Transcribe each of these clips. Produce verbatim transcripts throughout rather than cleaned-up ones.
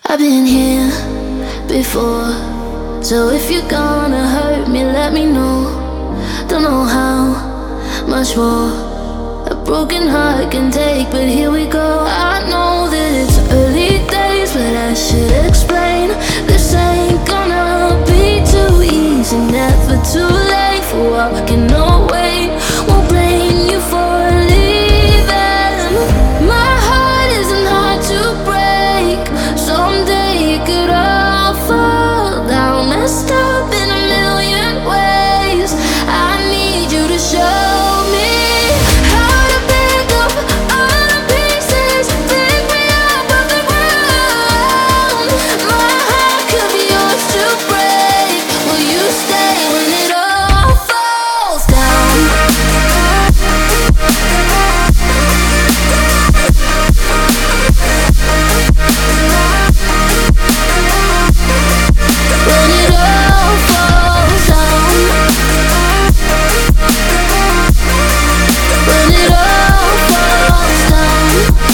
I've been here before, so if you're gonna hurt me, let me know. Don't know how much more a broken heart can take, but here we go. I know that it's early days, but I should explain. This ain't gonna be too easy, never too late for walking away. Won't blame you for leaving. My heart isn't hard to break. Someday it could all fall down, messed up in a million ways. I need you to show me how to pick up all the pieces, pick me up off the ground. My heart could be yours to break. Will you stay when it all falls down? When it all falls down. When it all falls down.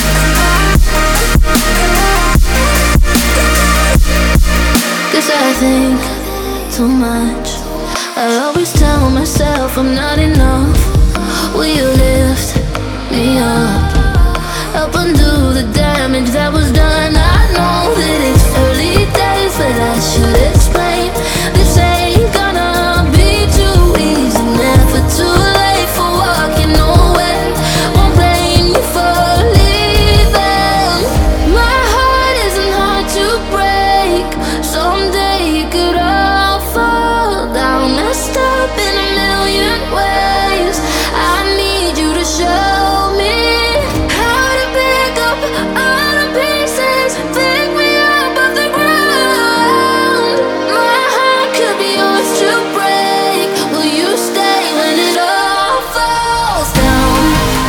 Guess I think too much. I always tell myself I'm not enough. Will you lift me up? Help undo the damage that was done. I know that it's early days, but I should explain. This ain't gonna be too easy, never too late for walking away. Won't blame you for leaving. My heart isn't hard to break. Someday it could all fall down, messed up in a million ways. I need you to show me how to pick up all the pieces, pick me up off the ground. My heart could be yours to break. Will you stay when it all falls down?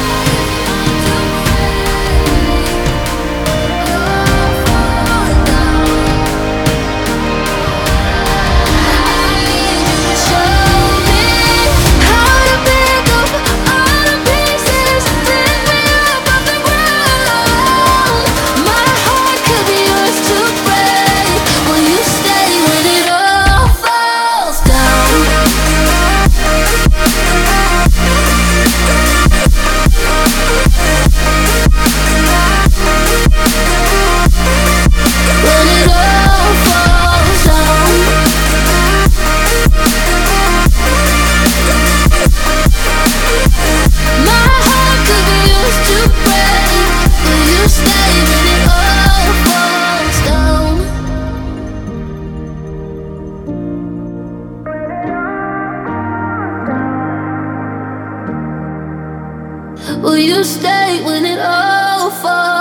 I need you to show me how to pick up all the pieces, pick me up off the ground. My heart could be yours to break. Will you stay when it all falls down? When it all falls down. My heart could be yours to break. Will you stay when it all falls down? Will you stay when it all falls